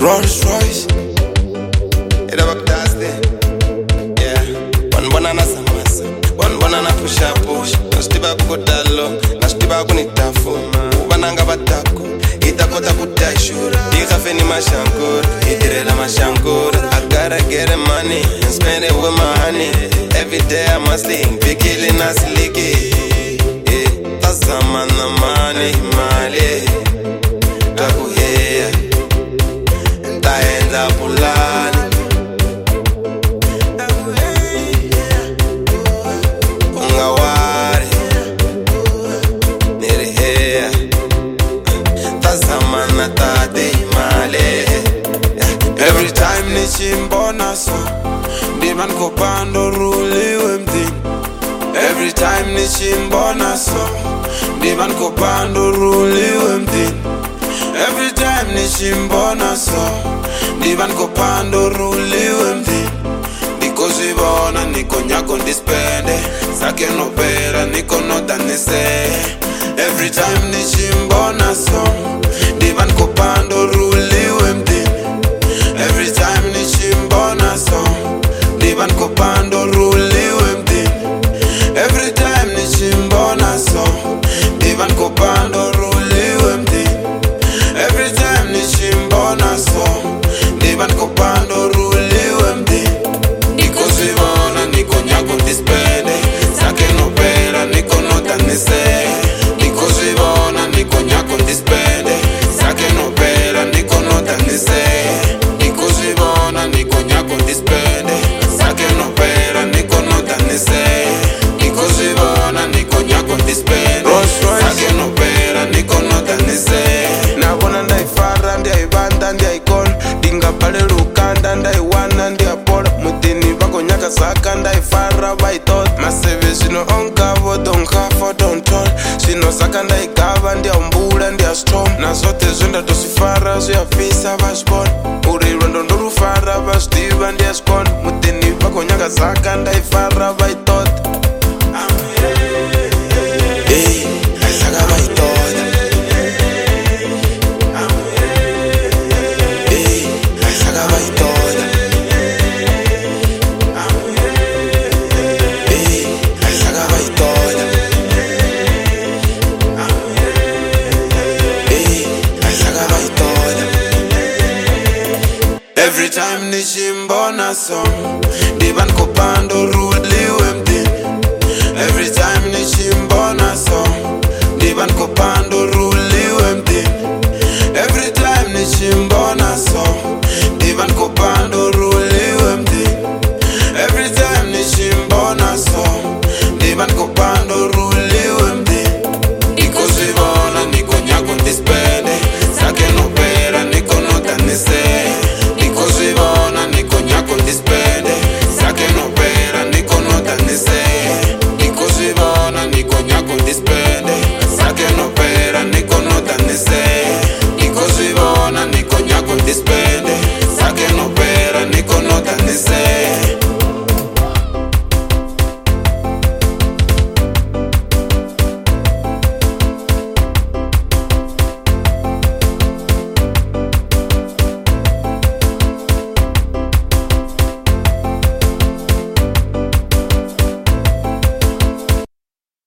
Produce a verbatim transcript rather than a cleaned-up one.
Rolls Royce. It about that's there. Yeah. One banana samasa. One banana push up push. Nastiba kudalo. Nastiba kunitafu. Ubananga batako. Itakota kutashura. Ikafeni mashankura. Itirela mashankura. I gotta get the money and spend it with my honey. Every day I must think. Be killing us leaky. Yeah. Tazama na money mali. Takuhea. Taenda pulani. Ungawari. Nirihea. Tazama na tate mali. Every time nishimbona so Divan kopando ruli wemtin. Every time nishimbona so Divan kopando ruli wemtin. Every time nishimbona so Divan kopando ruli wemtin. Niko zibona niko nyako ndispende. Sake no pera niko nota nise. Every time nishimbona so Divan kopando ruli wemtin. Every time nishimbona so Divan kopando ruli wemtin. Every time nishimbona so Divan kopando ruli wemtin. Every time nishimbona so Divan kopando ruli wemtin. Niko zibona niko nyako ndispende. Sake no pera niko nota nise. Niko zibona niko nyako ndispende. Sake no pera niko nota nise. Niko zibona niko nyako ndispende. Sake no pera niko nota nise. Niko zibona niko nyako ndispende. Sake no pera niko nota nise. Nabona ndaifara ndiaibanda ndiaikona. Dinga pale lukanda ndaiwana ndiapola. Mutini bako nyaka saka ndaifara baitot. Maseve zino onkavo donkafo dontol. Sino saka ndaikava ndiaumbula ndiastrom. Na zote zonda tosifara zuyafisa vaspon. Urirwa ndondorufara vastiva ndiaskon. Mutini bako nyaka saka ndaifara baitot. Hey, saka baitot. Hey, saka baitot. Hey, saka baitot. Hey, saka baitot. Every time nishimbona song Divan kopando ruli wemtin. Every time nishimbona song Divan kopando